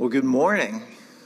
Well, good morning.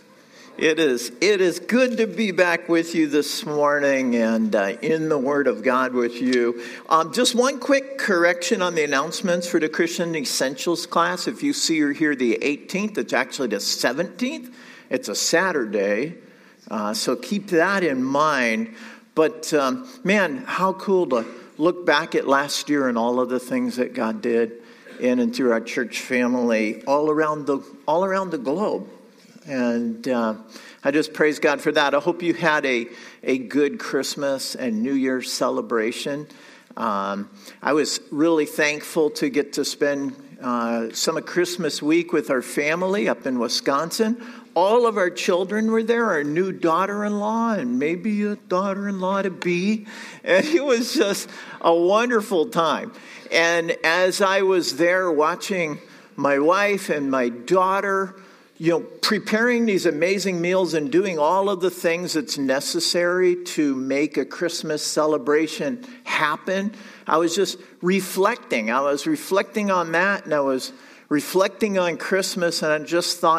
It is good to be back with you this morning and in the Word of God with you. Just one quick correction on the announcements for the Christian Essentials class. If you see you're here the 18th, it's actually the 17th. It's a Saturday, so keep that in mind. But man, how cool to look back at last year and all of the things that God did in and through our church family all around the globe. And I just praise God for that. I hope you had a good Christmas and New Year's celebration. I was really thankful to get to spend some of Christmas week with our family up in Wisconsin. All of our children were there, our new daughter-in-law and maybe a daughter-in-law to be. And it was just a wonderful time. And as I was there watching my wife and my daughter, preparing these amazing meals and doing all of the things that's necessary to make a Christmas celebration happen, I was just reflecting. I was reflecting on that, and I was reflecting on Christmas, and I just thought,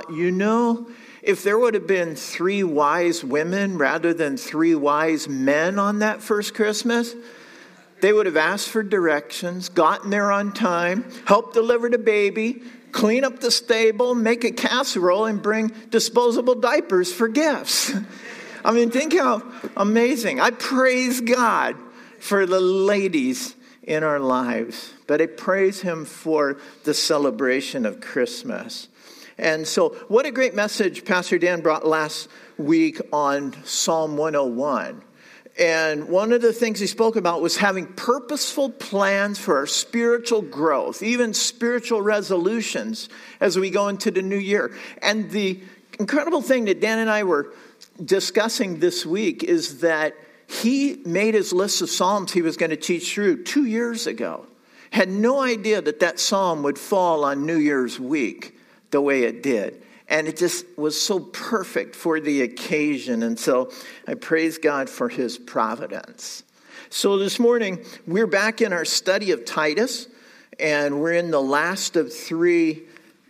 if there would have been 3 wise women rather than 3 wise men on that first Christmas, they would have asked for directions, gotten there on time, helped deliver the baby, clean up the stable, make a casserole, and bring disposable diapers for gifts. I mean, think how amazing. I praise God for the ladies in our lives, but I praise Him for the celebration of Christmas. And so what a great message Pastor Dan brought last week on Psalm 101. And one of the things he spoke about was having purposeful plans for our spiritual growth, even spiritual resolutions as we go into the new year. And the incredible thing that Dan and I were discussing this week is that he made his list of Psalms he was going to teach through 2 years ago. Had no idea that psalm would fall on New Year's week the way it did. And it just was so perfect for the occasion. And so I praise God for His providence. So this morning, we're back in our study of Titus. And we're in the last of 3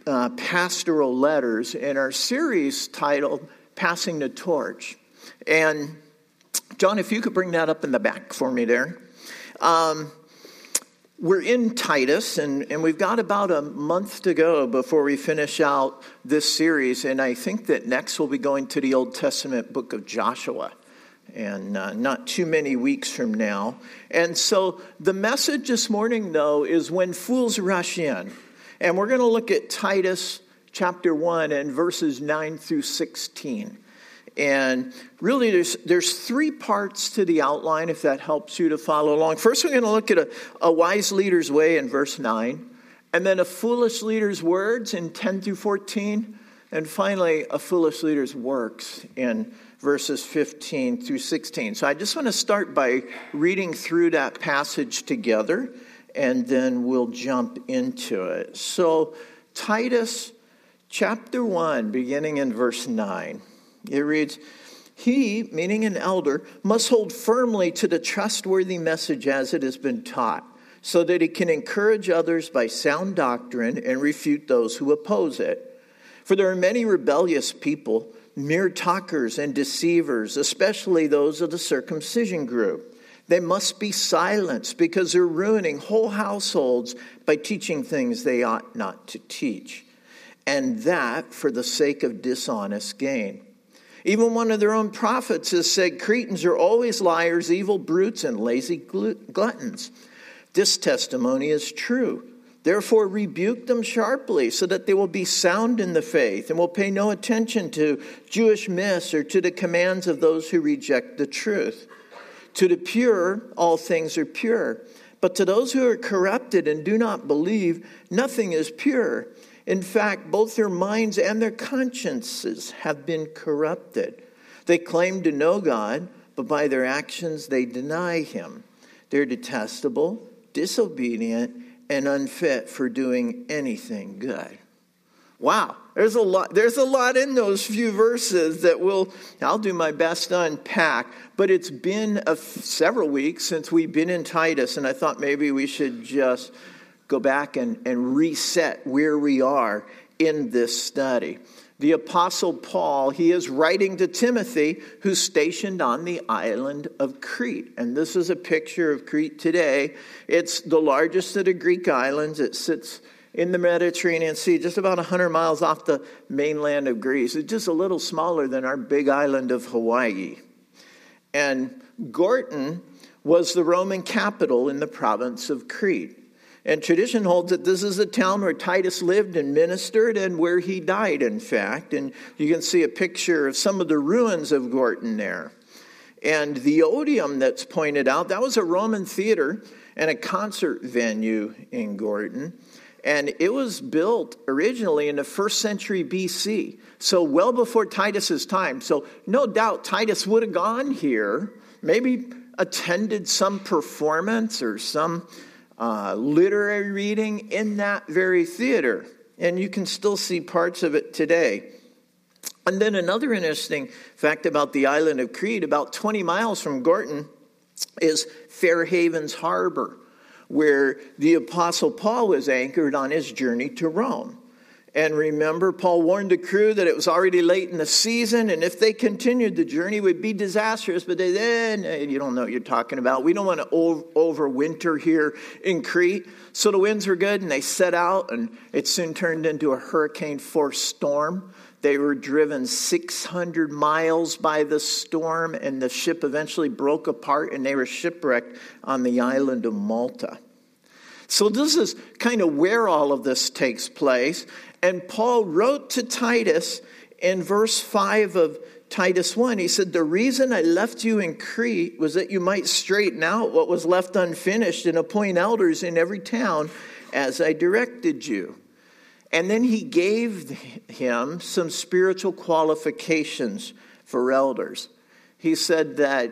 pastoral letters in our series titled Passing the Torch. And John, if you could bring that up in the back for me there. We're in Titus, and we've got about a month to go before we finish out this series. And I think that next we'll be going to the Old Testament book of Joshua, and not too many weeks from now. And so the message this morning, though, is when fools rush in. And we're going to look at Titus chapter 1 and verses 9 through 16. And really, there's 3 parts to the outline, if that helps you to follow along. First, we're going to look at a wise leader's way in verse 9. And then a foolish leader's words in 10 through 14. And finally, a foolish leader's works in verses 15 through 16. So I just want to start by reading through that passage together, and then we'll jump into it. So Titus chapter 1, beginning in verse 9. It reads, "He," meaning an elder, "must hold firmly to the trustworthy message as it has been taught, so that he can encourage others by sound doctrine and refute those who oppose it. For there are many rebellious people, mere talkers and deceivers, especially those of the circumcision group. They must be silenced because they're ruining whole households by teaching things they ought not to teach, and that for the sake of dishonest gain. Even one of their own prophets has said, 'Cretans are always liars, evil brutes, and lazy gluttons.' This testimony is true. Therefore rebuke them sharply, so that they will be sound in the faith and will pay no attention to Jewish myths or to the commands of those who reject the truth. To the pure, all things are pure. But to those who are corrupted and do not believe, nothing is pure. In fact, both their minds and their consciences have been corrupted. They claim to know God, but by their actions they deny Him. They're detestable, disobedient, and unfit for doing anything good." Wow, there's a lot in those few verses that I'll do my best to unpack. But it's been several weeks since we've been in Titus, and I thought maybe we should just go back and reset where we are in this study. the Apostle Paul, he is writing to Timothy, who's stationed on the island of Crete. And this is a picture of Crete today. It's the largest of the Greek islands. It sits in the Mediterranean Sea, just about 100 miles off the mainland of Greece. It's just a little smaller than our big island of Hawaii. And Gortyn was the Roman capital in the province of Crete. And tradition holds that this is the town where Titus lived and ministered and where he died, in fact. And you can see a picture of some of the ruins of Gortyn there. And the Odeum that's pointed out, that was a Roman theater and a concert venue in Gortyn. And it was built originally in the 1st century BC, so well before Titus's time. So no doubt Titus would have gone here, maybe attended some performance or some literary reading in that very theater. And you can still see parts of it today. And then another interesting fact about the island of Crete, about 20 miles from Gortyn, is Fair Havens Harbor, where the Apostle Paul was anchored on his journey to Rome. And remember, Paul warned the crew that it was already late in the season, and if they continued, the journey would be disastrous. But they said, you don't know what you're talking about. We don't want to overwinter here in Crete. So the winds were good, and they set out, and it soon turned into a hurricane-force storm. They were driven 600 miles by the storm, and the ship eventually broke apart, and they were shipwrecked on the island of Malta. So this is kind of where all of this takes place. And Paul wrote to Titus in verse 5 of Titus 1. He said, the reason I left you in Crete was that you might straighten out what was left unfinished and appoint elders in every town as I directed you. And then he gave him some spiritual qualifications for elders. He said that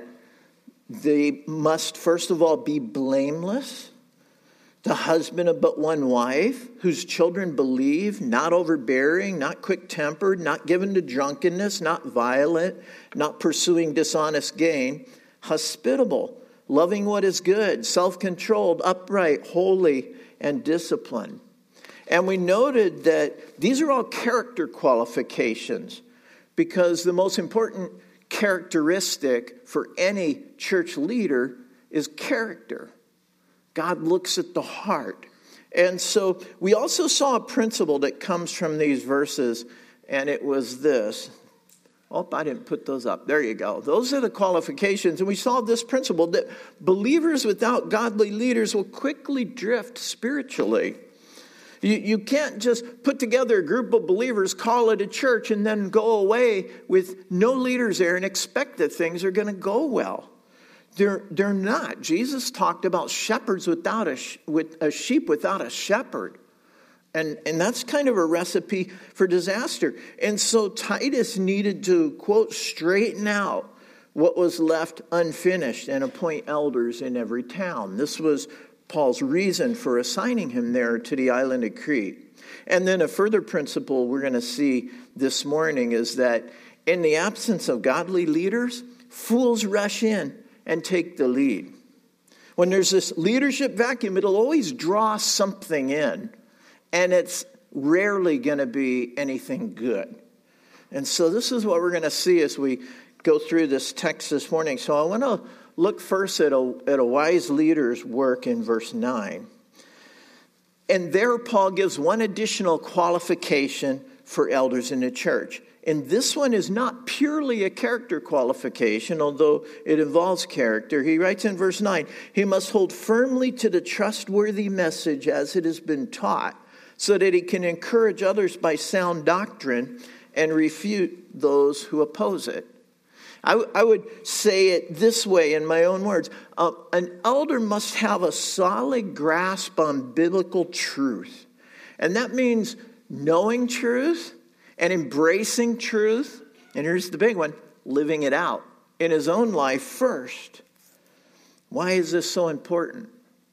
they must, first of all, be blameless, the husband of but one wife, whose children believe, not overbearing, not quick-tempered, not given to drunkenness, not violent, not pursuing dishonest gain, hospitable, loving what is good, self-controlled, upright, holy, and disciplined. And we noted that these are all character qualifications, because the most important characteristic for any church leader is character. God looks at the heart. And so we also saw a principle that comes from these verses, and it was this. Oh, I didn't put those up. There you go. Those are the qualifications. And we saw this principle that believers without godly leaders will quickly drift spiritually. You can't just put together a group of believers, call it a church, and then go away with no leaders there and expect that things are going to go well. They're not. Jesus talked about shepherds without a sheep without a shepherd. And that's kind of a recipe for disaster. And so Titus needed to, quote, straighten out what was left unfinished and appoint elders in every town. This was Paul's reason for assigning him there to the island of Crete. And then a further principle we're going to see this morning is that in the absence of godly leaders, fools rush in and take the lead. When there's this leadership vacuum, it'll always draw something in, and it's rarely going to be anything good. And so this is what we're going to see as we go through this text this morning. So I want to look first at a wise leader's work in verse 9. And there Paul gives one additional qualification for elders in the church. And this one is not purely a character qualification, although it involves character. He writes in verse 9, he must hold firmly to the trustworthy message as it has been taught, so that he can encourage others by sound doctrine and refute those who oppose it. I would say it this way in my own words. An elder must have a solid grasp on biblical truth. And that means knowing truth and embracing truth. And here's the big one, living it out in his own life first. Why is this so important?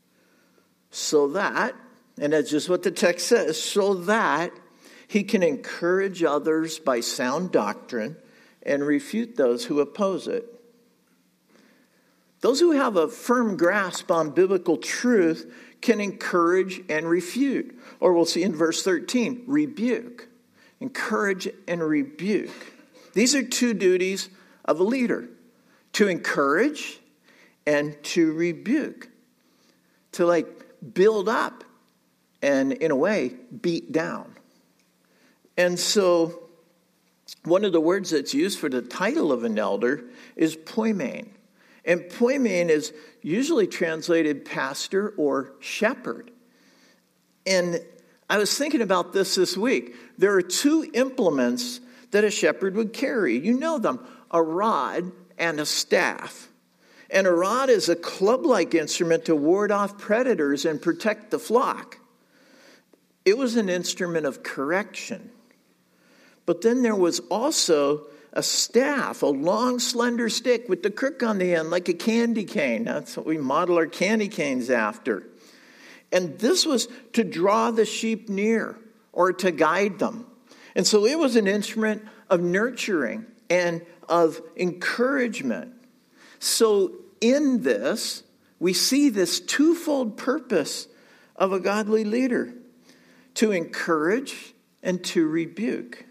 So that, and that's just what the text says, so that he can encourage others by sound doctrine and refute those who oppose it. Those who have a firm grasp on biblical truth can encourage and refute. Or we'll see in verse 13, rebuke. encourage and rebuke. These are two duties of a leader: to encourage and to rebuke, to build up and, in a way, beat down. And so one of the words that's used for the title of an elder is poimen. And poimen is usually translated pastor or shepherd. And I was thinking about this week. There are two implements that a shepherd would carry. You know them: a rod and a staff. And a rod is a club-like instrument to ward off predators and protect the flock. It was an instrument of correction. But then there was also a staff, a long, slender stick with the crook on the end, like a candy cane. That's what we model our candy canes after. And this was to draw the sheep near or to guide them. And so it was an instrument of nurturing and of encouragement. So in this, we see this twofold purpose of a godly leader: to encourage and to rebuke.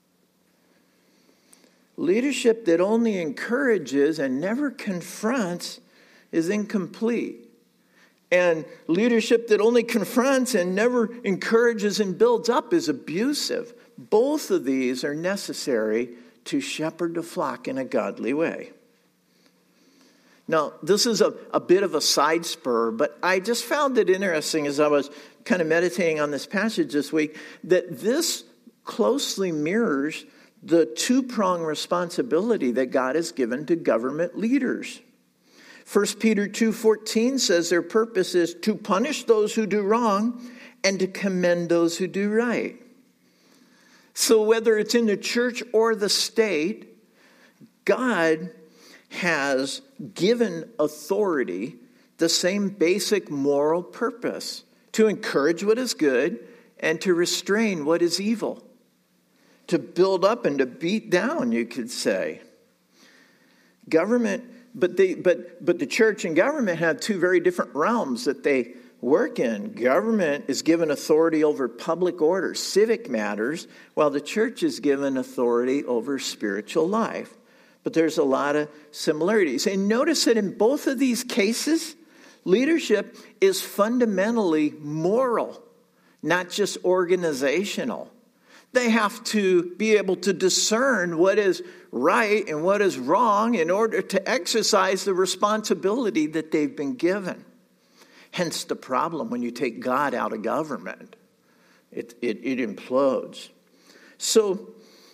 Leadership that only encourages and never confronts is incomplete. And leadership that only confronts and never encourages and builds up is abusive. Both of these are necessary to shepherd the flock in a godly way. Now, this is a bit of a side spur, but I just found it interesting as I was kind of meditating on this passage this week, that this closely mirrors the two-pronged responsibility that God has given to government leaders. 1 Peter 2:14 says their purpose is to punish those who do wrong and to commend those who do right. So whether it's in the church or the state, God has given authority the same basic moral purpose: to encourage what is good and to restrain what is evil. To build up and to beat down, you could say. Government, but the church and government have two very different realms that they work in. Government is given authority over public order, civic matters, while the church is given authority over spiritual life. But there's a lot of similarities. And notice that in both of these cases, leadership is fundamentally moral, not just organizational. They have to be able to discern what is right and what is wrong in order to exercise the responsibility that they've been given. Hence the problem when you take God out of government. It implodes. So,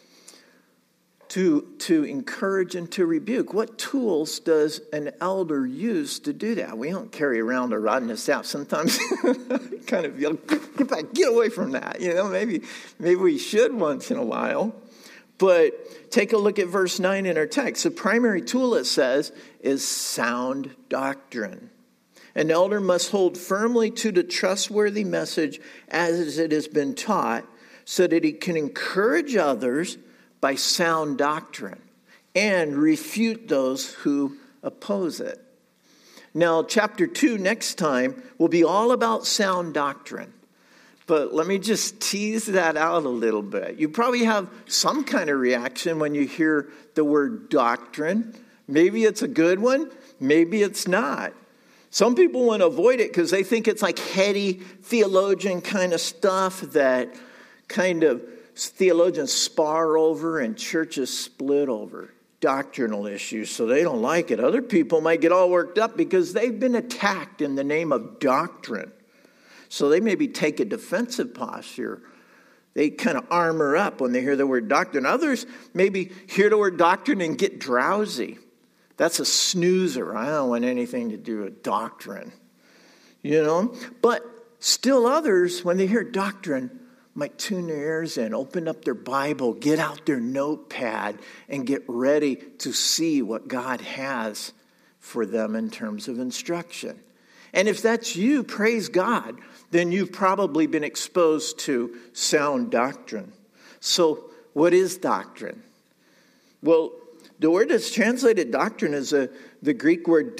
to encourage and to rebuke, what tools does an elder use to do that? We don't carry around a rod and a staff. Sometimes kind of get away from that. Maybe we should once in a while. But take a look at verse 9 in our text. The primary tool, it says, is sound doctrine. An elder must hold firmly to the trustworthy message as it has been taught, so that he can encourage others by sound doctrine and refute those who oppose it. Now, chapter 2 next time will be all about sound doctrine. But let me just tease that out a little bit. You probably have some kind of reaction when you hear the word doctrine. Maybe it's a good one, maybe it's not. Some people want to avoid it because they think it's like heady theologian kind of stuff that kind of theologians spar over and churches split over doctrinal issues, so they don't like it. Other people might get all worked up because they've been attacked in the name of doctrine. So they maybe take a defensive posture. They kind of armor up when they hear the word doctrine. Others maybe hear the word doctrine and get drowsy. That's a snoozer. I don't want anything to do with doctrine. But still others, when they hear doctrine, might tune their ears in, open up their Bible, get out their notepad, and get ready to see what God has for them in terms of instruction. And if that's you, praise God, then you've probably been exposed to sound doctrine. So what is doctrine? Well, the word that's translated doctrine is the Greek word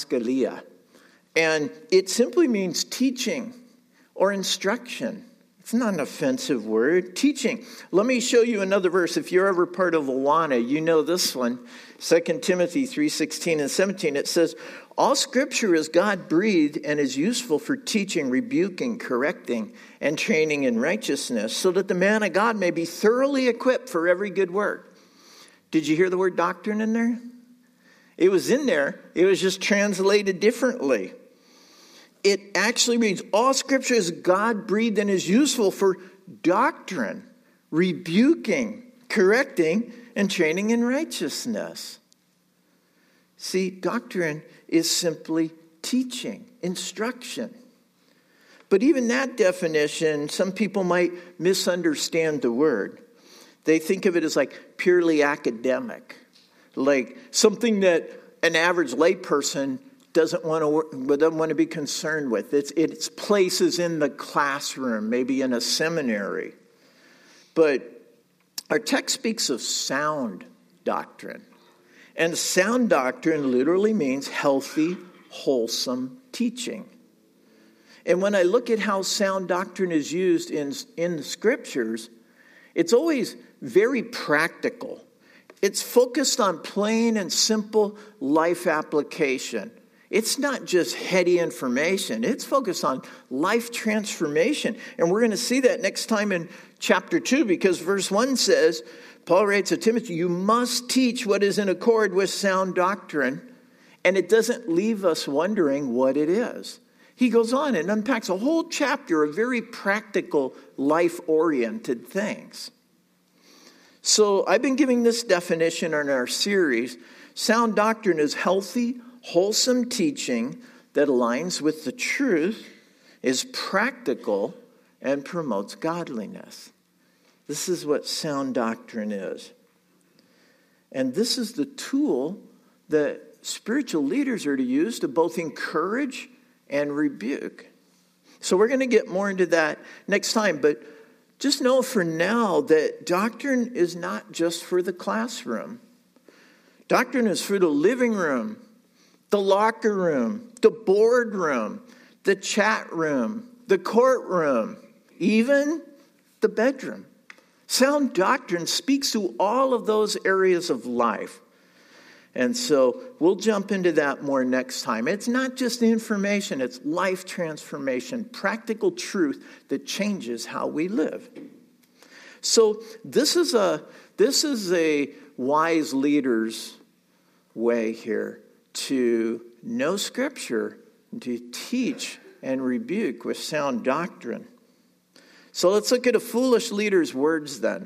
didaskalia. And it simply means teaching or instruction. It's not an offensive word. Teaching. Let me show you another verse. If you're ever part of Awana, you know this one. 2 Timothy 3:16 and 17. It says, all Scripture is God-breathed and is useful for teaching, rebuking, correcting, and training in righteousness, so that the man of God may be thoroughly equipped for every good work. Did you hear the word doctrine in there? It was in there. It was just translated differently. It actually reads, all Scripture is God-breathed and is useful for doctrine, rebuking, correcting, and training in righteousness. See, doctrine is simply teaching, instruction. But even that definition, some people might misunderstand the word. They think of it as like purely academic, like something that an average layperson doesn't want to be concerned with. It's places in the classroom, maybe in a seminary. But our text speaks of sound doctrine. And sound doctrine literally means healthy, wholesome teaching. And when I look at how sound doctrine is used in the Scriptures, it's always very practical. It's focused on plain and simple life application. It's not just heady information. It's focused on life transformation. And we're going to see that next time in chapter 2, because verse 1 says, Paul writes to Timothy, you must teach what is in accord with sound doctrine. And it doesn't leave us wondering what it is. He goes on and unpacks a whole chapter of very practical, life-oriented things. So I've been giving this definition in our series. Sound doctrine is healthy, wholesome teaching that aligns with the truth, is practical, and promotes godliness. This is what sound doctrine is. And this is the tool that spiritual leaders are to use to both encourage and rebuke. So we're going to get more into that next time, but just know for now that doctrine is not just for the classroom. Doctrine is for the living room, the locker room, the boardroom, the chat room, the courtroom, even the bedroom. Sound doctrine speaks to all of those areas of life. And so we'll jump into that more next time. It's not just information, it's life transformation, practical truth that changes how we live. So this is a wise leader's way here to know Scripture, to teach and rebuke with sound doctrine. So let's look at a foolish leader's words then.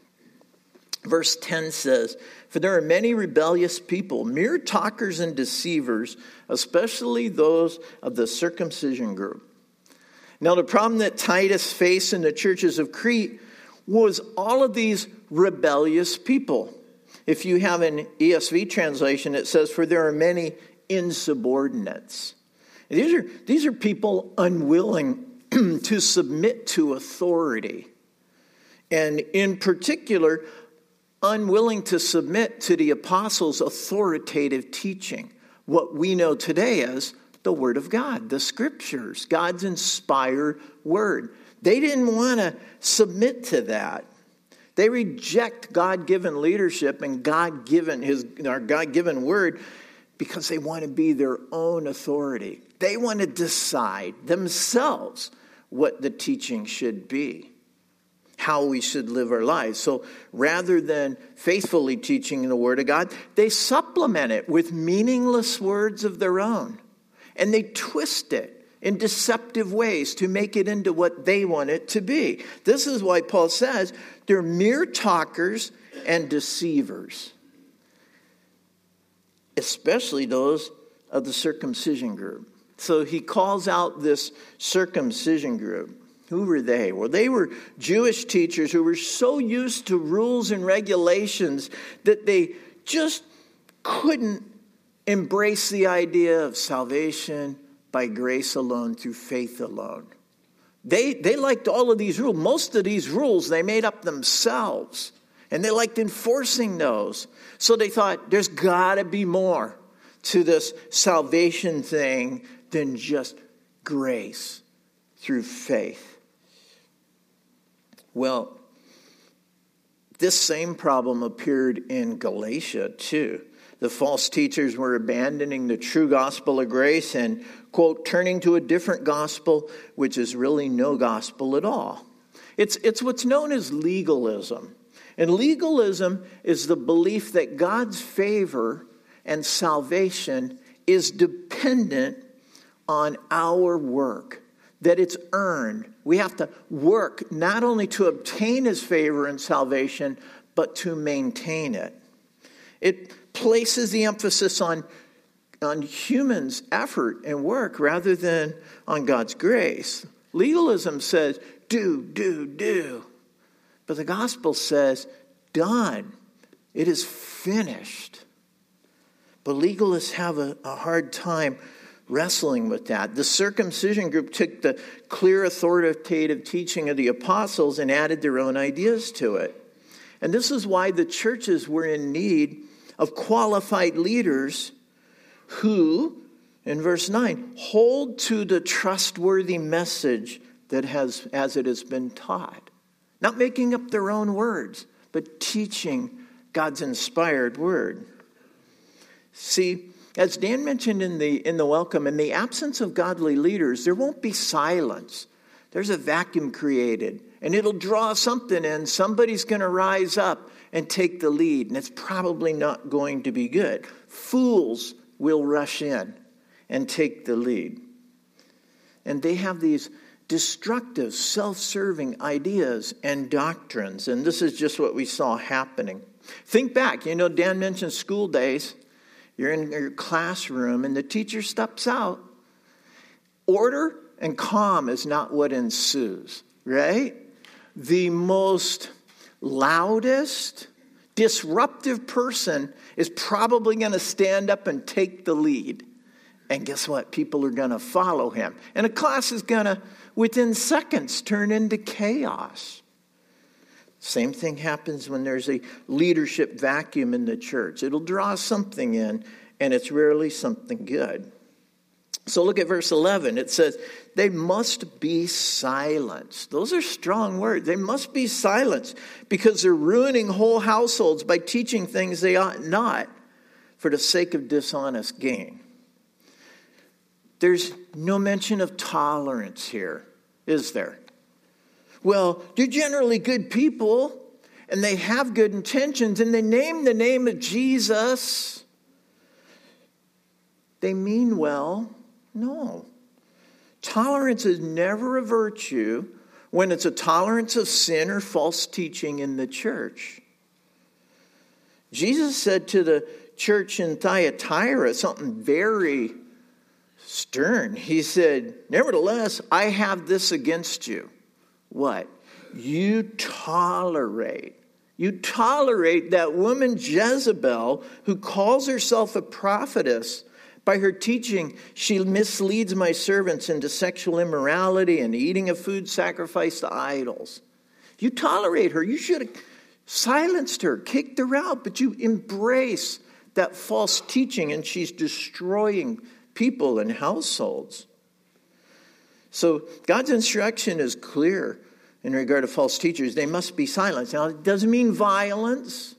Verse 10 says, for there are many rebellious people, mere talkers and deceivers, especially those of the circumcision group. Now the problem that Titus faced in the churches of Crete was all of these rebellious people. If you have an ESV translation, it says, for there are many insubordinates. These are people unwilling to submit to authority. And in particular, unwilling to submit to the apostles' authoritative teaching, what we know today as the Word of God, the Scriptures, God's inspired Word. They didn't want to submit to that. They reject God-given leadership and our God-given Word because they want to be their own authority. They want to decide themselves what the teaching should be, how we should live our lives. So rather than faithfully teaching the Word of God, they supplement it with meaningless words of their own. And they twist it in deceptive ways to make it into what they want it to be. This is why Paul says they're mere talkers and deceivers, especially those of the circumcision group. So he calls out this circumcision group. Who were they? Well, they were Jewish teachers who were so used to rules and regulations that they just couldn't embrace the idea of salvation by grace alone, through faith alone. They liked all of these rules. Most of these rules they made up themselves, and they liked enforcing those. So they thought there's got to be more to this salvation thing than just grace through faith. Well, this same problem appeared in Galatia too. The false teachers were abandoning the true gospel of grace and, quote, turning to a different gospel, which is really no gospel at all. It's what's known as legalism. And legalism is the belief that God's favor and salvation is dependent on our work, that it's earned. We have to work not only to obtain his favor and salvation, but to maintain it. It places the emphasis on humans' effort and work rather than on God's grace. Legalism says, do. But the gospel says, done. It is finished. But legalists have a hard time wrestling with that. The circumcision group took the clear authoritative teaching of the apostles and added their own ideas to it. And this is why the churches were in need of qualified leaders who, in verse 9, hold to the trustworthy message that as it has been taught. Not making up their own words, but teaching God's inspired word. See, as Dan mentioned in the welcome, in the absence of godly leaders, there won't be silence. There's a vacuum created, and it'll draw something in. Somebody's going to rise up and take the lead, and it's probably not going to be good. Fools will rush in and take the lead. And they have these destructive, self-serving ideas and doctrines, and this is just what we saw happening. Think back, Dan mentioned school days. You're in your classroom and the teacher steps out. Order and calm is not what ensues, right? The most loudest, disruptive person is probably going to stand up and take the lead. And guess what? People are going to follow him. And a class is going to, within seconds, turn into chaos. Same thing happens when there's a leadership vacuum in the church. It'll draw something in, and it's rarely something good. So look at verse 11. It says, they must be silenced. Those are strong words. They must be silenced because they're ruining whole households by teaching things they ought not for the sake of dishonest gain. There's no mention of tolerance here, is there? Well, they're generally good people, and they have good intentions, and they name the name of Jesus. They mean well. No. Tolerance is never a virtue when it's a tolerance of sin or false teaching in the church. Jesus said to the church in Thyatira something very stern. He said, nevertheless, I have this against you. What? You tolerate that woman Jezebel who calls herself a prophetess. By her teaching, she misleads my servants into sexual immorality and eating of food sacrificed to idols. You tolerate her. You should have silenced her, kicked her out, but you embrace that false teaching and she's destroying people and households. So God's instruction is clear in regard to false teachers. They must be silenced. Now, it doesn't mean violence,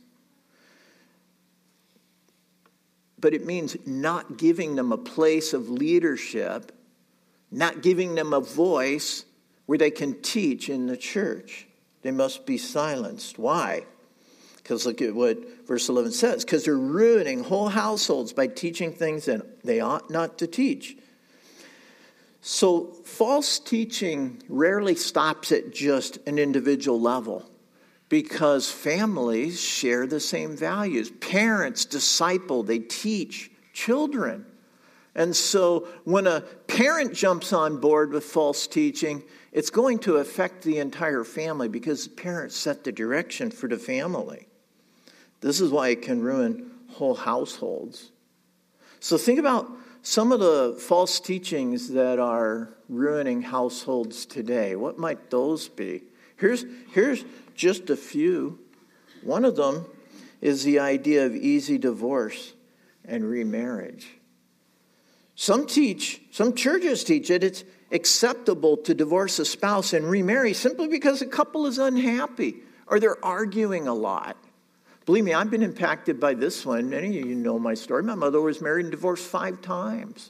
but it means not giving them a place of leadership, not giving them a voice where they can teach in the church. They must be silenced. Why? Because look at what verse 11 says. Because they're ruining whole households by teaching things that they ought not to teach. So false teaching rarely stops at just an individual level because families share the same values. Parents disciple, they teach children. And so when a parent jumps on board with false teaching, it's going to affect the entire family because parents set the direction for the family. This is why it can ruin whole households. So think about some of the false teachings that are ruining households today. What might those be? Here's just a few. One of them is the idea of easy divorce and remarriage. Some churches teach it. acceptable to divorce a spouse and remarry simply because a couple is unhappy or they're arguing a lot. Believe me, I've been impacted by this one. Many of you know my story. My mother was married and divorced 5 times.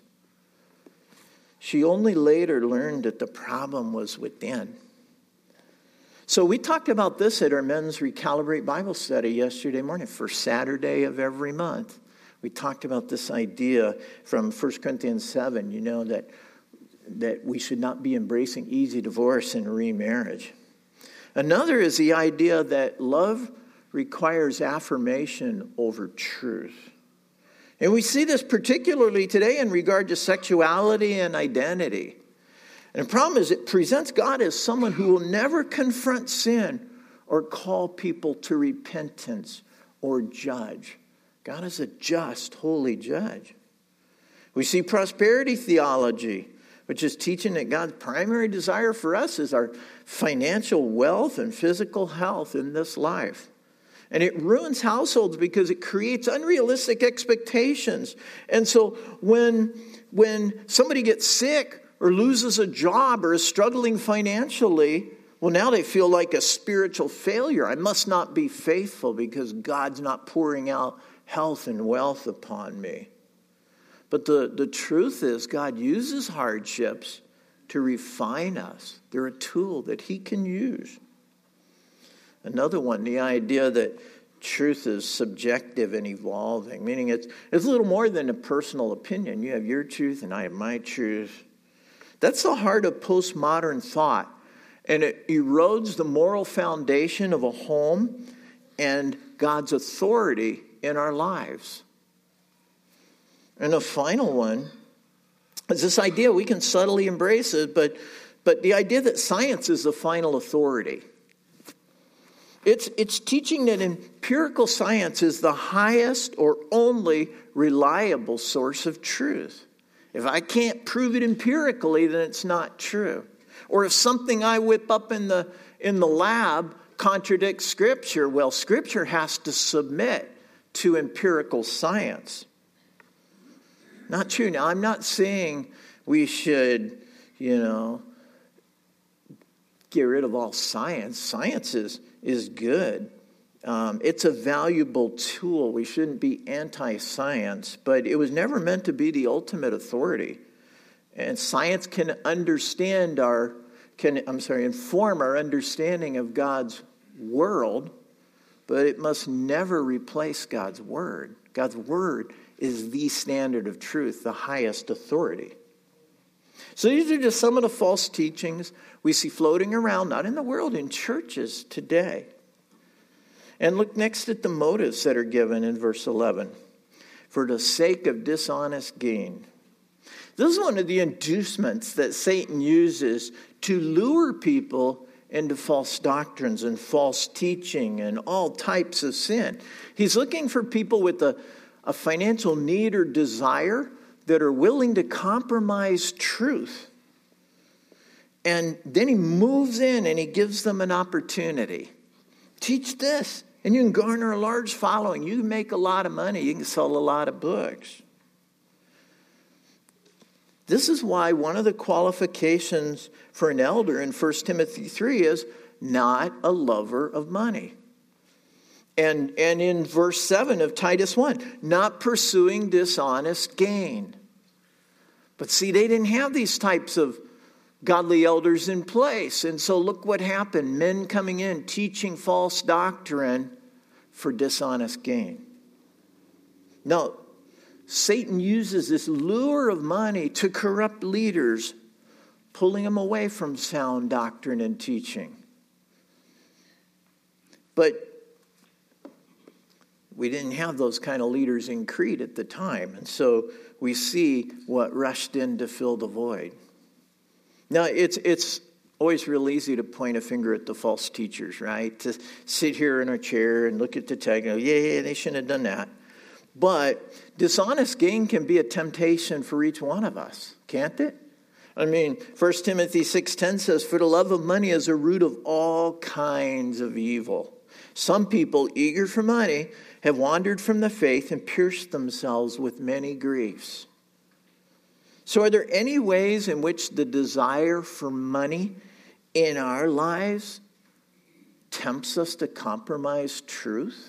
She only later learned that the problem was within. So we talked about this at our Men's Recalibrate Bible Study yesterday morning, first Saturday of every month. We talked about this idea from 1 Corinthians 7, that we should not be embracing easy divorce and remarriage. Another is the idea that love requires affirmation over truth. And we see this particularly today in regard to sexuality and identity. And the problem is it presents God as someone who will never confront sin or call people to repentance or judge. God is a just, holy judge. We see prosperity theology, which is teaching that God's primary desire for us is our financial wealth and physical health in this life. And it ruins households because it creates unrealistic expectations. And so when somebody gets sick or loses a job or is struggling financially, well, now they feel like a spiritual failure. I must not be faithful because God's not pouring out health and wealth upon me. But the truth is God uses hardships to refine us. They're a tool that he can use. Another one, the idea that truth is subjective and evolving, meaning it's a little more than a personal opinion. You have your truth and I have my truth. That's the heart of postmodern thought. And it erodes the moral foundation of a home and God's authority in our lives. And the final one is this idea, we can subtly embrace it, but the idea that science is the final authority. It's teaching that empirical science is the highest or only reliable source of truth. If I can't prove it empirically, then it's not true. Or if something I whip up in the lab contradicts Scripture, well, Scripture has to submit to empirical science. Not true. Now, I'm not saying we should, get rid of all science. Science is good. It's a valuable tool. We shouldn't be anti-science, but it was never meant to be the ultimate authority. And science can inform our understanding of God's world, but it must never replace God's word. God's word is the standard of truth, the highest authority. So these are just some of the false teachings we see floating around, not in the world, in churches today. And look next at the motives that are given in verse 11. For the sake of dishonest gain. This is one of the inducements that Satan uses to lure people into false doctrines and false teaching and all types of sin. He's looking for people with a financial need or desire that are willing to compromise truth. And then he moves in and he gives them an opportunity. Teach this, and you can garner a large following. You can make a lot of money. You can sell a lot of books. This is why one of the qualifications for an elder in 1 Timothy 3 is not a lover of money. And in verse 7 of Titus 1, not pursuing dishonest gain. But see, they didn't have these types of godly elders in place. And so look what happened. Men coming in, teaching false doctrine for dishonest gain. Now, Satan uses this lure of money to corrupt leaders, pulling them away from sound doctrine and teaching. But we didn't have those kind of leaders in Crete at the time. And so we see what rushed in to fill the void. Now, it's always real easy to point a finger at the false teachers, right? To sit here in our chair and look at the tag and go, yeah, they shouldn't have done that. But dishonest gain can be a temptation for each one of us, can't it? I mean, 1 Timothy 6:10 says, for the love of money is a root of all kinds of evil. Some people, eager for money, have wandered from the faith and pierced themselves with many griefs. So are there any ways in which the desire for money in our lives tempts us to compromise truth?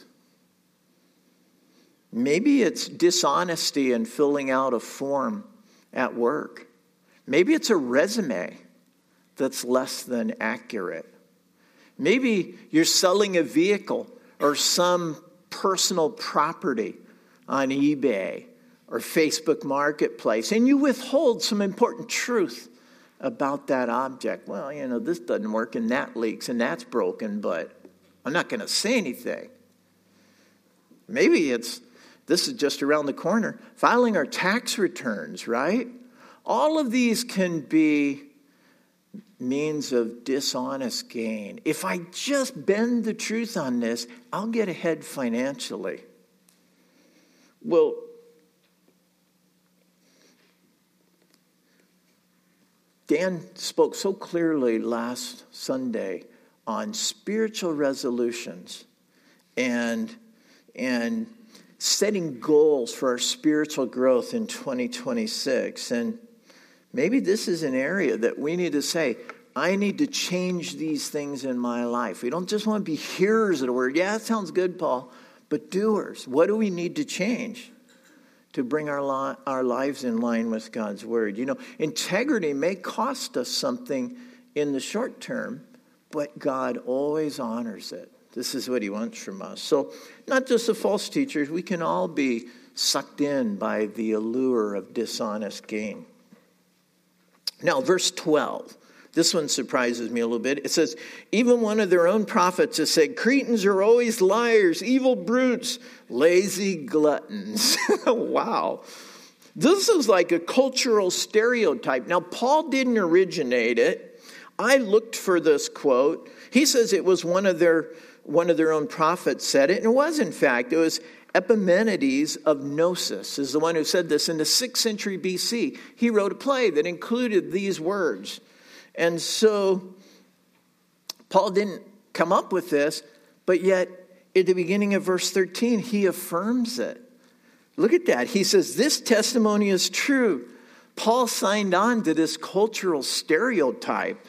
Maybe it's dishonesty in filling out a form at work. Maybe it's a resume that's less than accurate. Maybe you're selling a vehicle or some personal property on eBay or Facebook Marketplace, and you withhold some important truth about that object. Well, this doesn't work, and that leaks, and that's broken, but I'm not going to say anything. Maybe this is just around the corner, filing our tax returns, right? All of these can be means of dishonest gain. If I just bend the truth on this, I'll get ahead financially. Well, Dan spoke so clearly last Sunday on spiritual resolutions and setting goals for our spiritual growth in 2026. And maybe this is an area that we need to say, I need to change these things in my life. We don't just want to be hearers of the word. Yeah, that sounds good, Paul. But doers. What do we need to change to bring our lives in line with God's word? Integrity may cost us something in the short term, but God always honors it. This is what he wants from us. So not just the false teachers, we can all be sucked in by the allure of dishonest gain. Now, verse 12. This one surprises me a little bit. It says, even one of their own prophets has said, Cretans are always liars, evil brutes, lazy gluttons. Wow. This is like a cultural stereotype. Now, Paul didn't originate it. I looked for this quote. He says it was one of their own prophets said it. And it was, in fact, it was Epimenides of Gnosis is the one who said this in the 6th century BC. He wrote a play that included these words. And so Paul didn't come up with this, but yet at the beginning of verse 13, he affirms it. Look at that. He says, this testimony is true. Paul signed on to this cultural stereotype.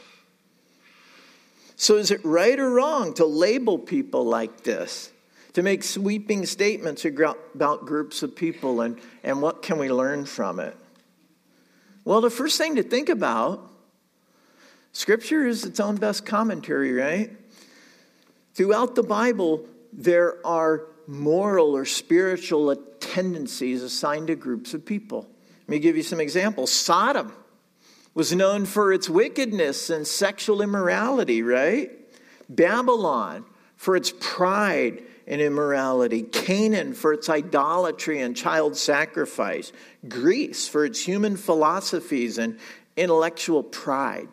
So is it right or wrong to label people like this? To make sweeping statements about groups of people, and what can we learn from it? Well, the first thing to think about, Scripture is its own best commentary, right? Throughout the Bible, there are moral or spiritual tendencies assigned to groups of people. Let me give you some examples. Sodom was known for its wickedness and sexual immorality, right? Babylon for its pride and immorality. Canaan for its idolatry and child sacrifice. Greece for its human philosophies and intellectual pride.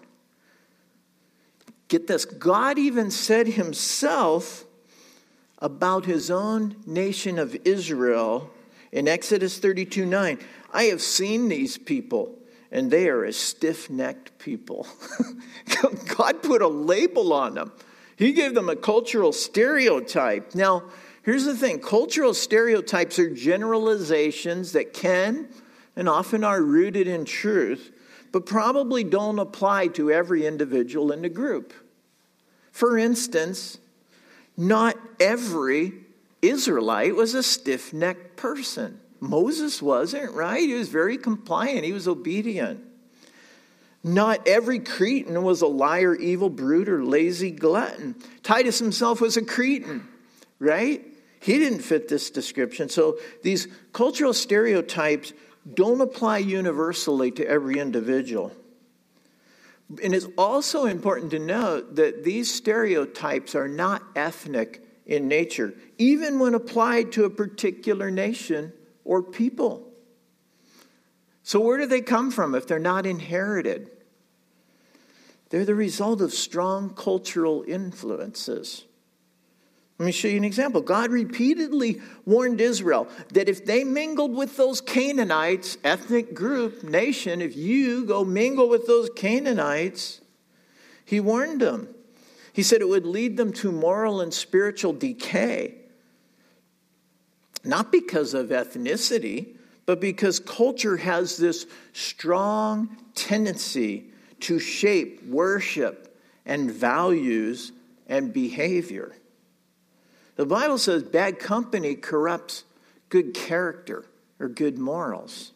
Get this, God even said himself about his own nation of Israel in Exodus 32:9. I have seen these people, and they are a stiff-necked people. God put a label on them. He gave them a cultural stereotype. Now, here's the thing. Cultural stereotypes are generalizations that can and often are rooted in truth, but probably don't apply to every individual in the group. For instance, not every Israelite was a stiff-necked person. Moses wasn't, right? He was very compliant. He was obedient. Not every Cretan was a liar, evil brute, or lazy glutton. Titus himself was a Cretan, right? He didn't fit this description. So these cultural stereotypes don't apply universally to every individual. And it's also important to note that these stereotypes are not ethnic in nature, even when applied to a particular nation or people. So where do they come from if they're not inherited? They're the result of strong cultural influences. Let me show you an example. God repeatedly warned Israel that if they mingled with those Canaanites, ethnic group, nation, if you go mingle with those Canaanites, he warned them. He said it would lead them to moral and spiritual decay. Not because of ethnicity, but because culture has this strong tendency to shape worship and values and behavior. The Bible says bad company corrupts good character or good morals.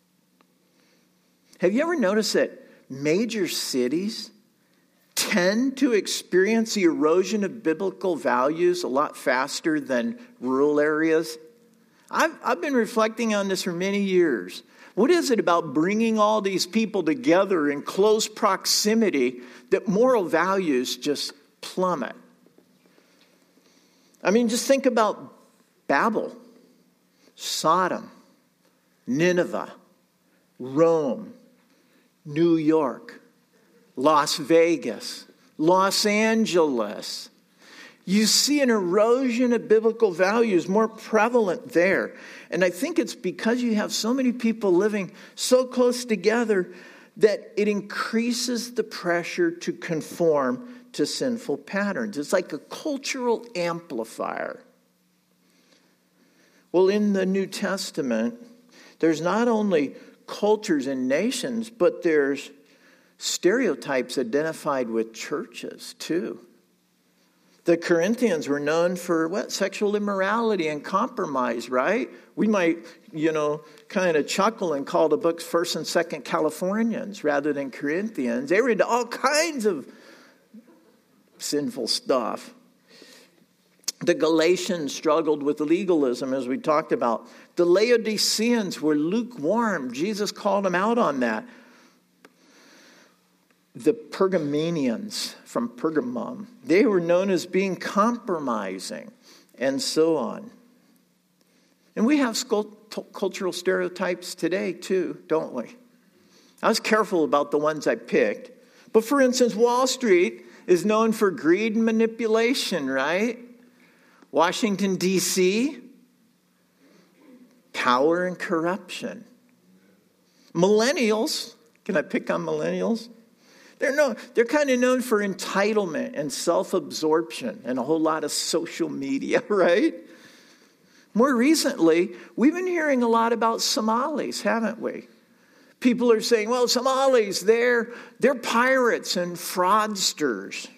Have you ever noticed that major cities tend to experience the erosion of biblical values a lot faster than rural areas? I've been reflecting on this for many years. What is it about bringing all these people together in close proximity that moral values just plummet? I mean, just think about Babel, Sodom, Nineveh, Rome, New York, Las Vegas, Los Angeles. You see an erosion of biblical values more prevalent there. And I think it's because you have so many people living so close together that it increases the pressure to conform to sinful patterns. It's like a cultural amplifier. Well, in the New Testament, there's not only cultures and nations, but there's stereotypes identified with churches too. The Corinthians were known for what? Sexual immorality and compromise, right? We might, kind of chuckle and call the books 1st and 2nd Californians rather than Corinthians. They were into all kinds of sinful stuff. The Galatians struggled with legalism, as we talked about. The Laodiceans were lukewarm. Jesus called them out on that. The Pergamenians from Pergamum, they were known as being compromising, and so on. And we have cultural stereotypes today too, don't we? I was careful about the ones I picked. But for instance, Wall Street is known for greed and manipulation, right? Washington, D.C., power and corruption. Millennials, can I pick on millennials? They're kind of known for entitlement and self-absorption and a whole lot of social media, right? More recently, we've been hearing a lot about Somalis, haven't we? People are saying, well, Somalis, they're pirates and fraudsters.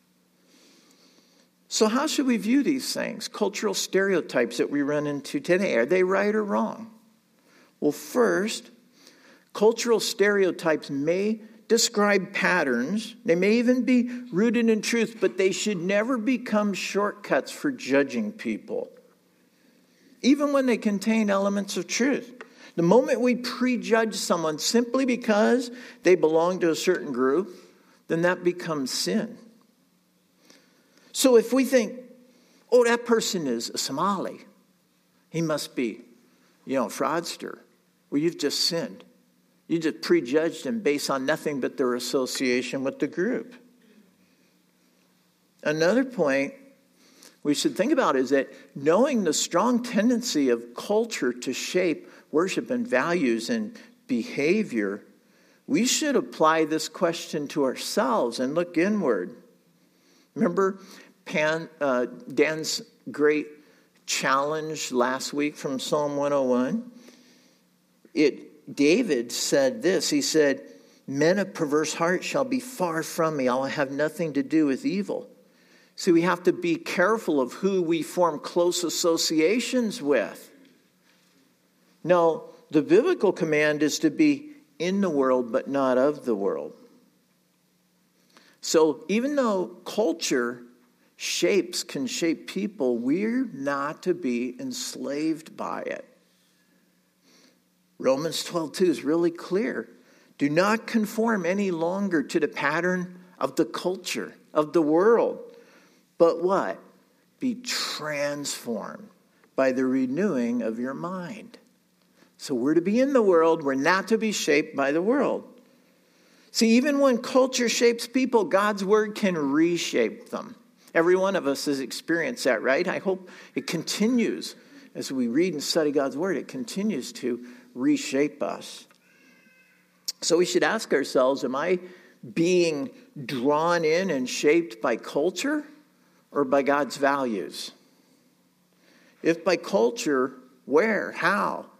So how should we view these things? Cultural stereotypes that we run into today, are they right or wrong? Well, first, cultural stereotypes may describe patterns. They may even be rooted in truth, but they should never become shortcuts for judging people, even when they contain elements of truth. The moment we prejudge someone simply because they belong to a certain group, then that becomes sin. So if we think, oh, that person is a Somali, he must be, a fraudster, well, you've just sinned. You just prejudged him based on nothing but their association with the group. Another point we should think about is that knowing the strong tendency of culture to shape worship and values and behavior, we should apply this question to ourselves and look inward. Remember Dan's great challenge last week from Psalm 101? David said this. He said, men of perverse heart shall be far from me. I'll have nothing to do with evil. So we have to be careful of who we form close associations with. No, the biblical command is to be in the world, but not of the world. So even though culture can shape people, we're not to be enslaved by it. Romans 12:2 is really clear. Do not conform any longer to the pattern of the culture, of the world. But what? Be transformed by the renewing of your mind. So we're to be in the world. We're not to be shaped by the world. See, even when culture shapes people, God's word can reshape them. Every one of us has experienced that, right? I hope it continues. As we read and study God's word, it continues to reshape us. So we should ask ourselves, am I being drawn in and shaped by culture or by God's values? If by culture, where, how,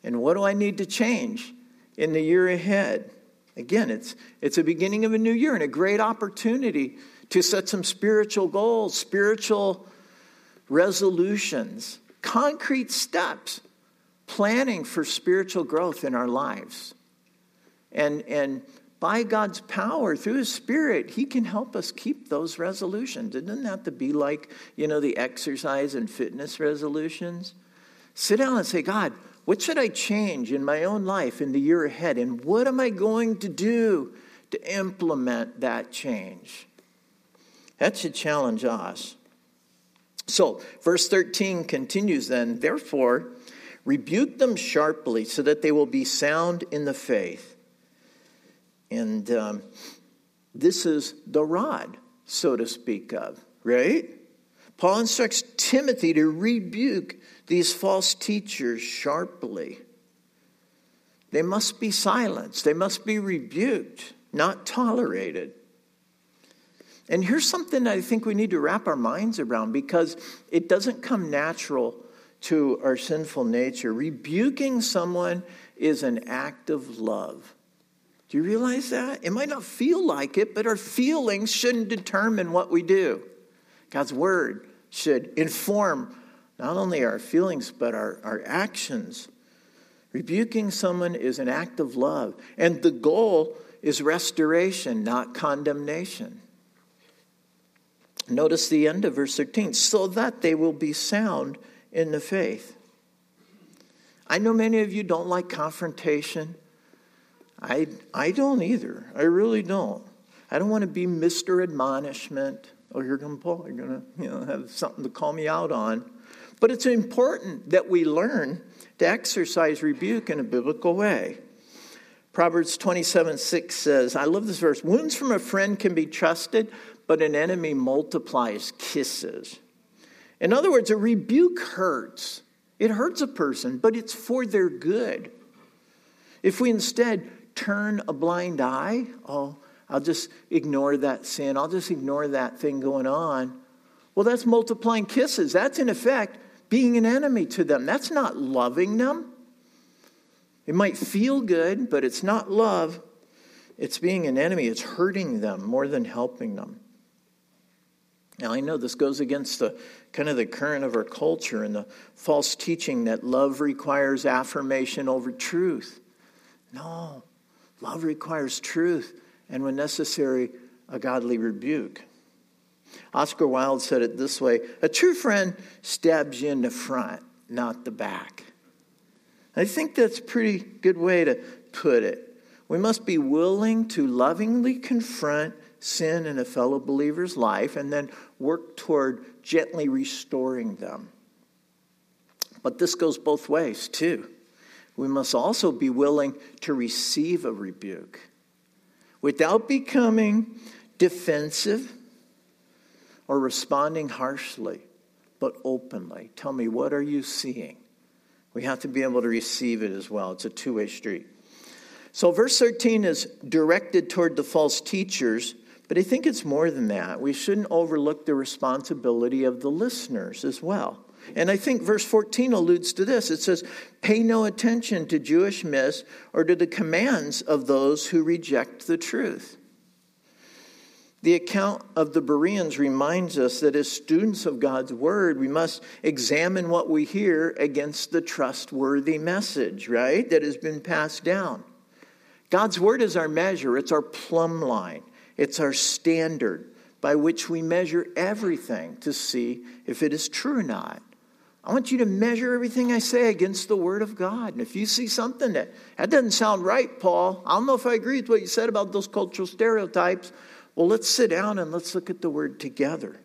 And what do I need to change in the year ahead? Again, it's a beginning of a new year and a great opportunity to set some spiritual goals, spiritual resolutions, concrete steps, planning for spiritual growth in our lives. And by God's power, through His Spirit, He can help us keep those resolutions. It doesn't have to be like, the exercise and fitness resolutions. Sit down and say, God, what should I change in my own life in the year ahead? And what am I going to do to implement that change? That should challenge us. So, verse 13 continues then, therefore, rebuke them sharply so that they will be sound in the faith. And this is the rod, so to speak of, right? Paul instructs Timothy to rebuke these false teachers sharply. They must be silenced. They must be rebuked, not tolerated. And here's something I think we need to wrap our minds around because it doesn't come natural to our sinful nature. Rebuking someone is an act of love. Do you realize that? It might not feel like it, but our feelings shouldn't determine what we do. God's word should inform not only our feelings, but our actions. Rebuking someone is an act of love. And the goal is restoration, not condemnation. Notice the end of verse 13. So that they will be sound in the faith. I know many of you don't like confrontation. I don't either. I really don't. I don't want to be Mr. Admonishment. Oh, here comes Paul. You're going to have something to call me out on. But it's important that we learn to exercise rebuke in a biblical way. Proverbs 27:6 says, I love this verse, wounds from a friend can be trusted, but an enemy multiplies kisses. In other words, a rebuke hurts. It hurts a person, but it's for their good. If we instead turn a blind eye, I'll just ignore that sin. I'll just ignore that thing going on. Well, that's multiplying kisses. That's, in effect, being an enemy to them. That's not loving them. It might feel good, but it's not love. It's being an enemy. It's hurting them more than helping them. Now, I know this goes against the current of our culture and the false teaching that love requires affirmation over truth. No, love requires truth and, when necessary, a godly rebuke. Oscar Wilde said it this way, a true friend stabs you in the front, not the back. I think that's a pretty good way to put it. We must be willing to lovingly confront sin in a fellow believer's life and then work toward gently restoring them. But this goes both ways, too. We must also be willing to receive a rebuke without becoming defensive or responding harshly, but openly. Tell me, what are you seeing? We have to be able to receive it as well. It's a two-way street. So verse 13 is directed toward the false teachers, but I think it's more than that. We shouldn't overlook the responsibility of the listeners as well. And I think verse 14 alludes to this. It says, pay no attention to Jewish myths or to the commands of those who reject the truth. The account of the Bereans reminds us that as students of God's word, we must examine what we hear against the trustworthy message, right, that has been passed down. God's word is our measure. It's our plumb line. It's our standard by which we measure everything to see if it is true or not. I want you to measure everything I say against the word of God. And if you see something that doesn't sound right, Paul, I don't know if I agree with what you said about those cultural stereotypes, well, let's sit down and let's look at the word together.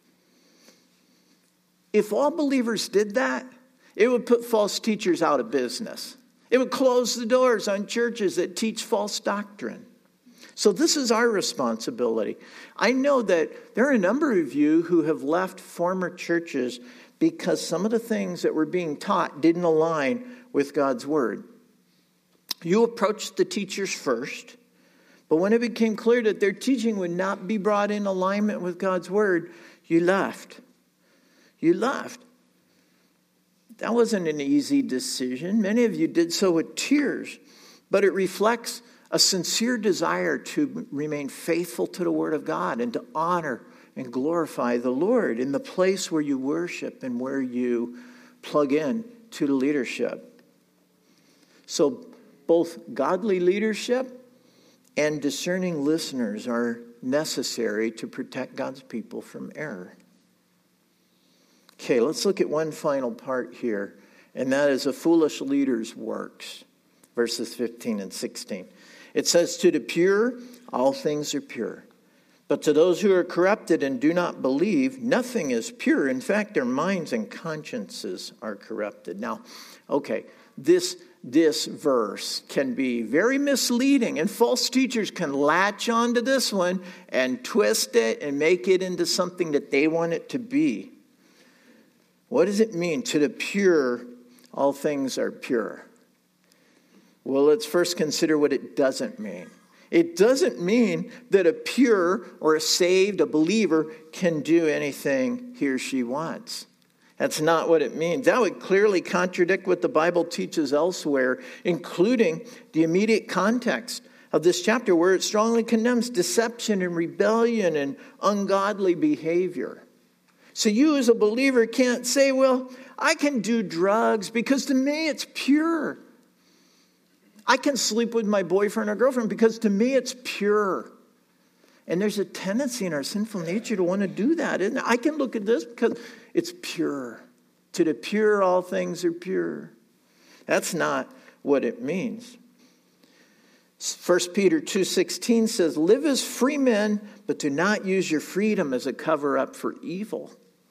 If all believers did that, it would put false teachers out of business. It would close the doors on churches that teach false doctrine. So this is our responsibility. I know that there are a number of you who have left former churches because some of the things that were being taught didn't align with God's word. You approached the teachers first, but when it became clear that their teaching would not be brought in alignment with God's word, you left. You left. That wasn't an easy decision. Many of you did so with tears, but it reflects a sincere desire to remain faithful to the Word of God and to honor and glorify the Lord in the place where you worship and where you plug in to the leadership. So both godly leadership and discerning listeners are necessary to protect God's people from error. Okay, let's look at one final part here, and that is a foolish leader's works, verses 15 and 16. It says, to the pure, all things are pure. But to those who are corrupted and do not believe, nothing is pure. In fact, their minds and consciences are corrupted. Now, okay, this verse can be very misleading, and false teachers can latch onto this one and twist it and make it into something that they want it to be. What does it mean? To the pure, all things are pure. Well, let's first consider what it doesn't mean. It doesn't mean that a pure or a saved, a believer, can do anything he or she wants. That's not what it means. That would clearly contradict what the Bible teaches elsewhere, including the immediate context of this chapter where it strongly condemns deception and rebellion and ungodly behavior. So you as a believer can't say, well, I can do drugs because to me it's pure. I can sleep with my boyfriend or girlfriend because to me it's pure. And there's a tendency in our sinful nature to want to do that. And I can look at this because it's pure. To the pure, all things are pure. That's not what it means. 1 Peter 2:16 says, live as free men, but do not use your freedom as a cover-up for evil.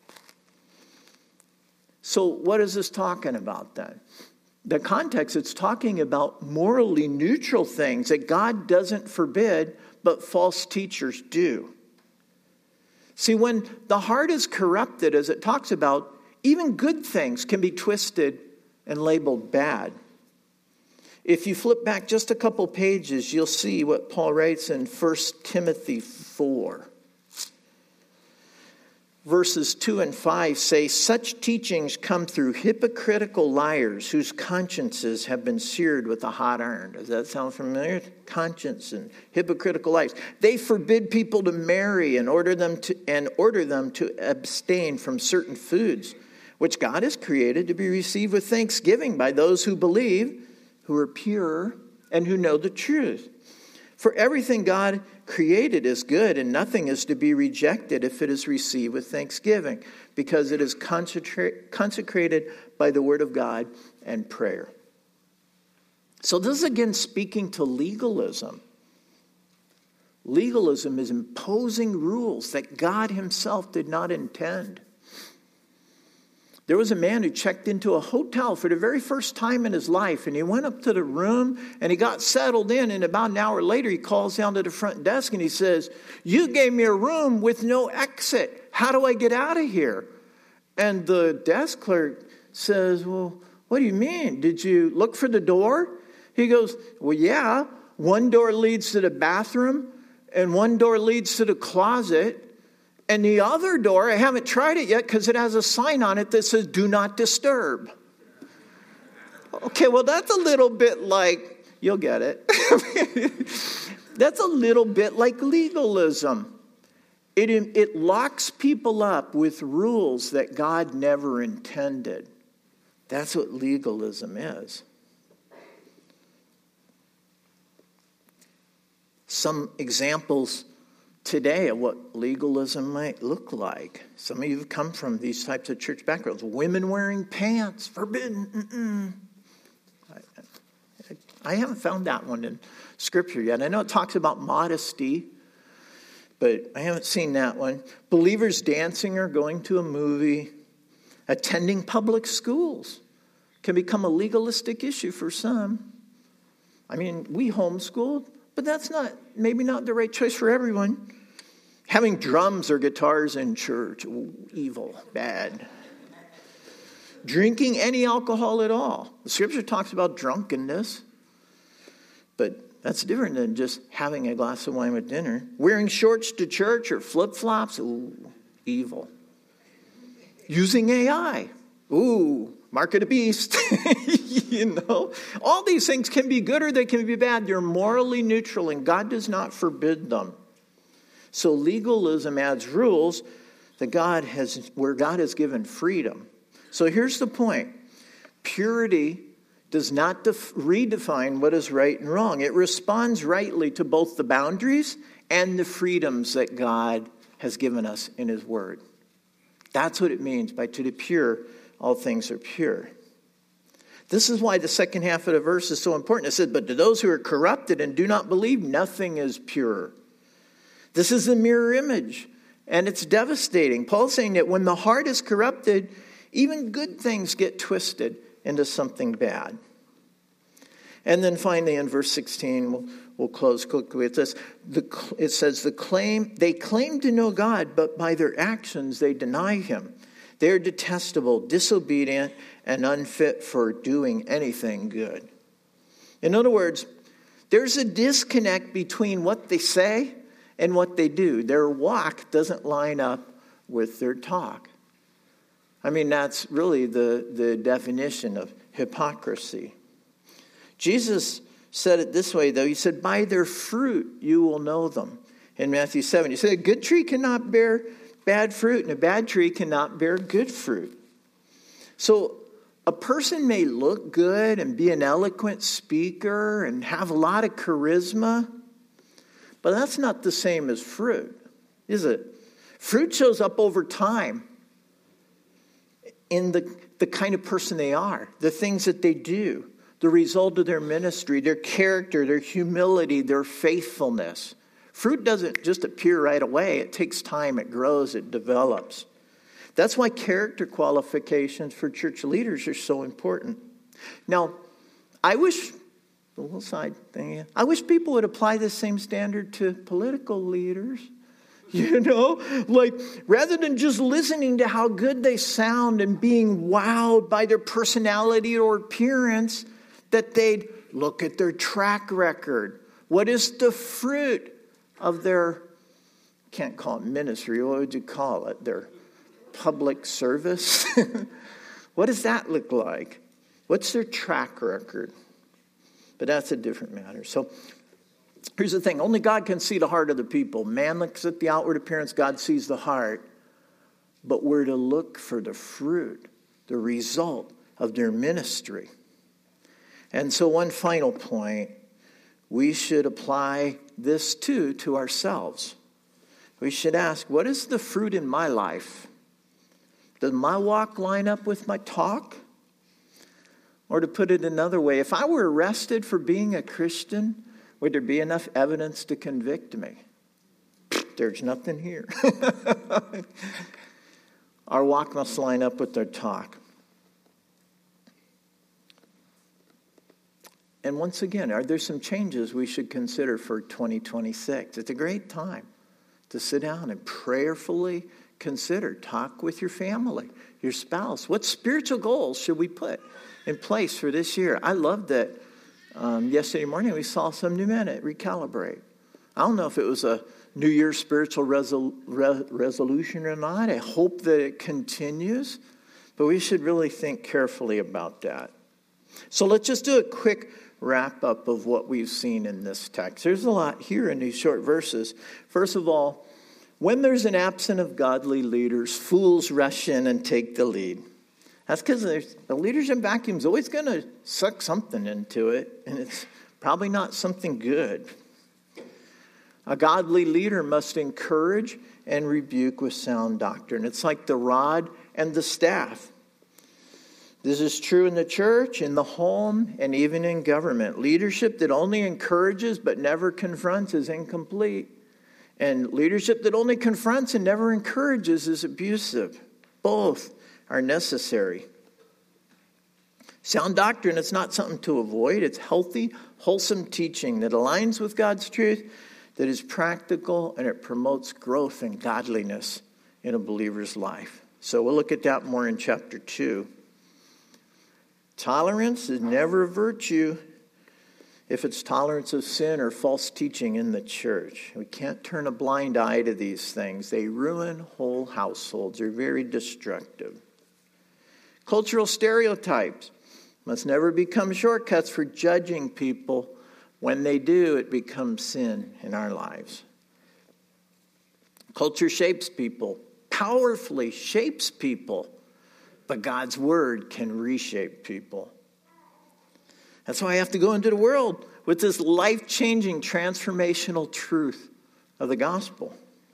So what is this talking about then? The context, it's talking about morally neutral things that God doesn't forbid, but false teachers do. See, when the heart is corrupted, as it talks about, even good things can be twisted and labeled bad. If you flip back just a couple pages, you'll see what Paul writes in 1 Timothy 4. Verses 2 and 5 say, such teachings come through hypocritical liars whose consciences have been seared with a hot iron. Does that sound familiar? Conscience and hypocritical liars. They forbid people to marry and order them to abstain from certain foods, which God has created to be received with thanksgiving by those who believe, who are pure, and who know the truth. For everything God created is good, and nothing is to be rejected if it is received with thanksgiving, because it is consecrated by the word of God and prayer. So this is again speaking to legalism. Legalism is imposing rules that God himself did not intend. There was a man who checked into a hotel for the very first time in his life, and he went up to the room and he got settled in, and about an hour later he calls down to the front desk and he says, you gave me a room with no exit. How do I get out of here? And the desk clerk says, well, what do you mean? Did you look for the door? He goes, well, yeah, one door leads to the bathroom and one door leads to the closet. And the other door, I haven't tried it yet because it has a sign on it that says, do not disturb. Okay, well, that's a little bit like, you'll get it. That's a little bit like legalism. It locks people up with rules that God never intended. That's what legalism is. Some examples today of what legalism might look like. Some of you have come from these types of church backgrounds. Women wearing pants, forbidden. I haven't found that one in Scripture yet. I know it talks about modesty, but I haven't seen that one. Believers dancing or going to a movie, attending public schools can become a legalistic issue for some. I mean, we homeschooled, but that's maybe not the right choice for everyone. Having drums or guitars in church, evil, bad. Drinking any alcohol at all. The Scripture talks about drunkenness, but that's different than just having a glass of wine with dinner. Wearing shorts to church or flip-flops, evil. Using AI, mark of the beast. All these things can be good or they can be bad. They're morally neutral, and God does not forbid them. So legalism adds rules where God has given freedom. So here's the point. Purity does not redefine what is right and wrong. It responds rightly to both the boundaries and the freedoms that God has given us in his word. That's what it means by to the pure, all things are pure. This is why the second half of the verse is so important. It says, but to those who are corrupted and do not believe, nothing is pure. This is a mirror image, and it's devastating. Paul's saying that when the heart is corrupted, even good things get twisted into something bad. And then finally in verse 16, we'll close quickly with this. It says, they claim to know God, but by their actions they deny him. They are detestable, disobedient, and unfit for doing anything good. In other words, there's a disconnect between what they say and what they do. Their walk doesn't line up with their talk. I mean, that's really the definition of hypocrisy. Jesus said it this way, though. He said, by their fruit you will know them. In Matthew 7, he said, a good tree cannot bear bad fruit, and a bad tree cannot bear good fruit. So a person may look good and be an eloquent speaker and have a lot of charisma, but that's not the same as fruit, is it? Fruit shows up over time in the kind of person they are, the things that they do, the result of their ministry, their character, their humility, their faithfulness. Fruit doesn't just appear right away. It takes time. It grows. It develops. That's why character qualifications for church leaders are so important. Now, I wish, a little side thing, I wish people would apply this same standard to political leaders. Like rather than just listening to how good they sound and being wowed by their personality or appearance, that they'd look at their track record. What is the fruit of their, can't call it ministry, what would you call it? Their public service? What does that look like? What's their track record? But that's a different matter. So here's the thing. Only God can see the heart of the people. Man looks at the outward appearance. God sees the heart. But we're to look for the fruit, the result of their ministry. And so one final point, we should apply this too to ourselves. We should ask, what is the fruit in my life? Does my walk line up with my talk? Or to put it another way, if I were arrested for being a Christian, would there be enough evidence to convict me? There's nothing here. Our walk must line up with our talk. And once again, are there some changes we should consider for 2026? It's a great time to sit down and prayerfully consider. Talk with your family, your spouse. What spiritual goals should we put in place for this year? I love that yesterday morning we saw some new men at Recalibrate. I don't know if it was a New Year's spiritual resolution or not. I hope that it continues. But we should really think carefully about that. So let's just do a quick wrap up of what we've seen in this text. There's a lot here in these short verses. First of all, when there's an absence of godly leaders, fools rush in and take the lead. That's because the leadership vacuum is always going to suck something into it, and it's probably not something good. A godly leader must encourage and rebuke with sound doctrine. It's like the rod and the staff. This is true in the church, in the home, and even in government. Leadership that only encourages but never confronts is incomplete. And leadership that only confronts and never encourages is abusive. Both are necessary. Sound doctrine is not something to avoid. It's healthy, wholesome teaching that aligns with God's truth, that is practical, and it promotes growth and godliness in a believer's life. So we'll look at that more in chapter 2. Tolerance is never a virtue if it's tolerance of sin or false teaching in the church. We can't turn a blind eye to these things. They ruin whole households. They're very destructive. Cultural stereotypes must never become shortcuts for judging people. When they do, it becomes sin in our lives. Culture shapes people, powerfully shapes people, but God's word can reshape people. That's why I have to go into the world with this life-changing, transformational truth of the gospel.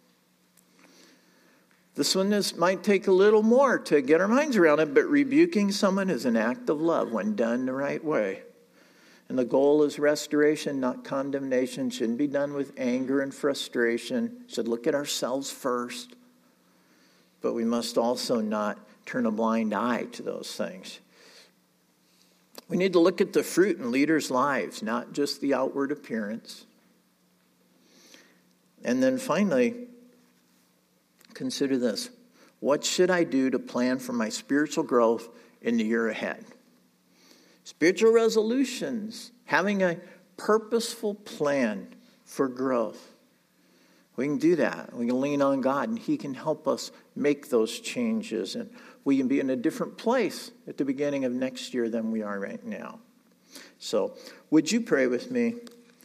This one might take a little more to get our minds around it, but rebuking someone is an act of love when done the right way. And the goal is restoration, not condemnation. Shouldn't be done with anger and frustration. Should look at ourselves first. But we must also not turn a blind eye to those things. We need to look at the fruit in leaders' lives, not just the outward appearance. And then finally, consider this. What should I do to plan for my spiritual growth in the year ahead? Spiritual resolutions, having a purposeful plan for growth. We can do that. We can lean on God, and He can help us make those changes. And we can be in a different place at the beginning of next year than we are right now. So, would you pray with me?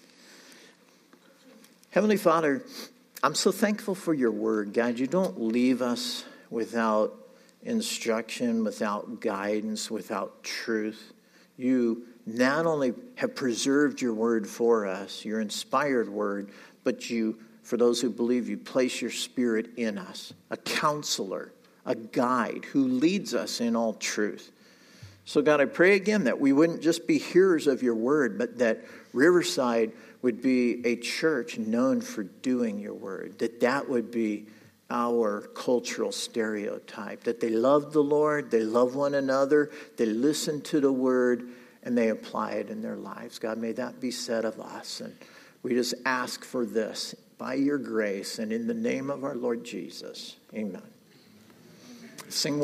Heavenly Father, I'm so thankful for your word. God, you don't leave us without instruction, without guidance, without truth. You not only have preserved your word for us, your inspired word, but you, for those who believe, you place your Spirit in us, a counselor, a guide who leads us in all truth. So God, I pray again that we wouldn't just be hearers of your word, but that Riverside would be a church known for doing your word, that would be our cultural stereotype, that they love the Lord, they love one another, they listen to the word, and they apply it in their lives. God, may that be said of us. And we just ask for this by your grace and in the name of our Lord Jesus. Amen. Sing